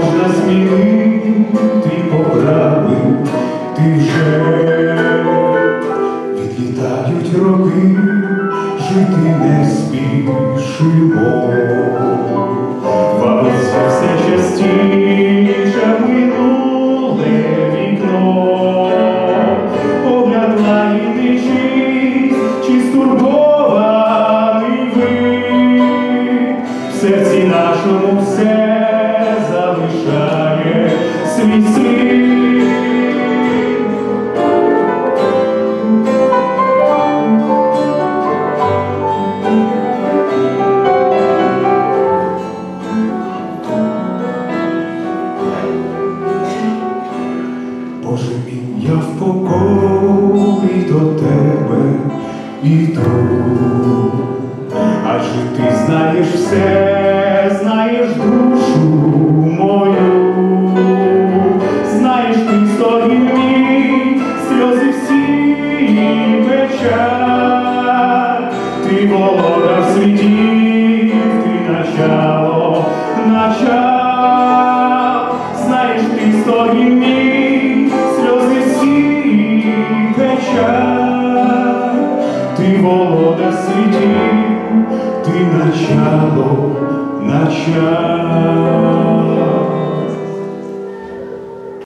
можна змінити, поправив, ти вже відлітають роки, жити не спішимо. Валиться все частіше минуле вікно, погляд лагідний чисть, чи стурбований вид, в серці нашому все залишає свій слід. Боже мій, я в покорі до тебе іду, адже ти знаєш все, знаєш душу мою, знаєш ти стогін мій, сльози всі і печаль, ти володар світів, ти начало, знаєш ти стогін мій, сльози всі і печаль, ти володар світів, ти начало.